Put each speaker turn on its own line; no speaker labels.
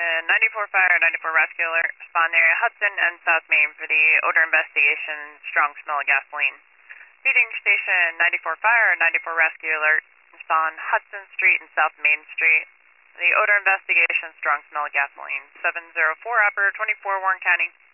Station 94 Fire, 94 Rescue Alert, respond area Hudson and South Main for the odor investigation, strong smell of gasoline. Feeding Station 94 Fire, 94 Rescue Alert, respond Hudson Street and South Main Street. The odor investigation, strong smell of gasoline. 704 Operator 24 Warren County.